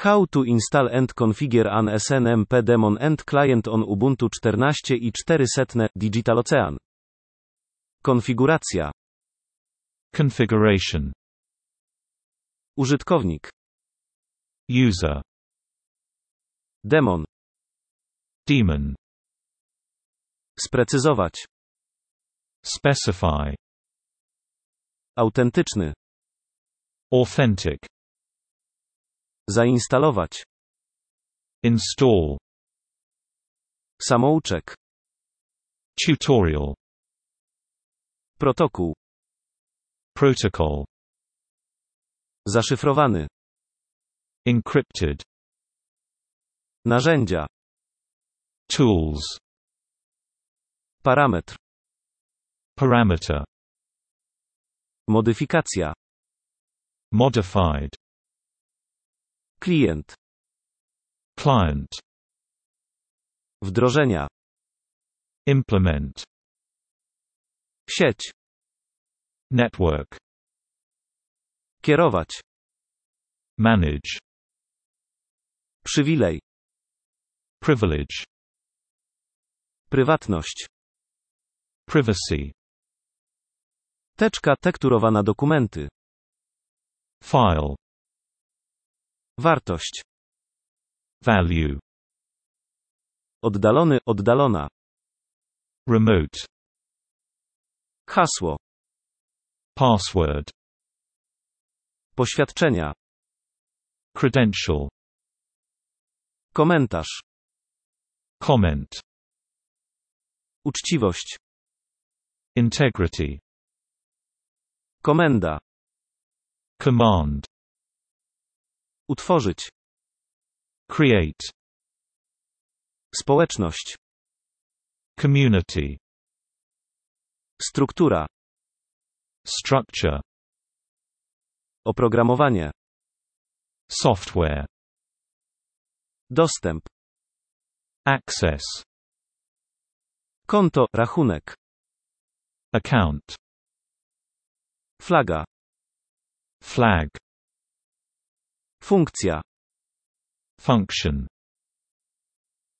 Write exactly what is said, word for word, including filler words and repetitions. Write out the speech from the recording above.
How to install and configure an S N M P daemon and client on Ubuntu czternaście i czterysta DigitalOcean. Konfiguracja. Configuration. Użytkownik. User. Daemon. Daemon. Sprecyzować. Specify. Autentyczny. Authentic. Zainstalować. Install. Samouczek. Tutorial. Protokół. Protocol. Zaszyfrowany. Encrypted. Narzędzia. Tools. Parametr. Parameter. Modyfikacja. Modified. Klient. Client. Wdrożenia. Implement. Sieć. Network. Kierować. Manage. Przywilej. Privilege. Prywatność. Privacy. Teczka tekturowana dokumenty. File. Wartość. Value. Oddalony, oddalona. Remote. Hasło. Password. Poświadczenia. Credential. Komentarz. Comment. Uczciwość. Integrity. Komenda. Command. Utworzyć. Create. Społeczność. Community. Struktura. Structure. Oprogramowanie. Software. Dostęp. Access. Konto, rachunek. Account. Flaga. Flag. Funkcja. Function.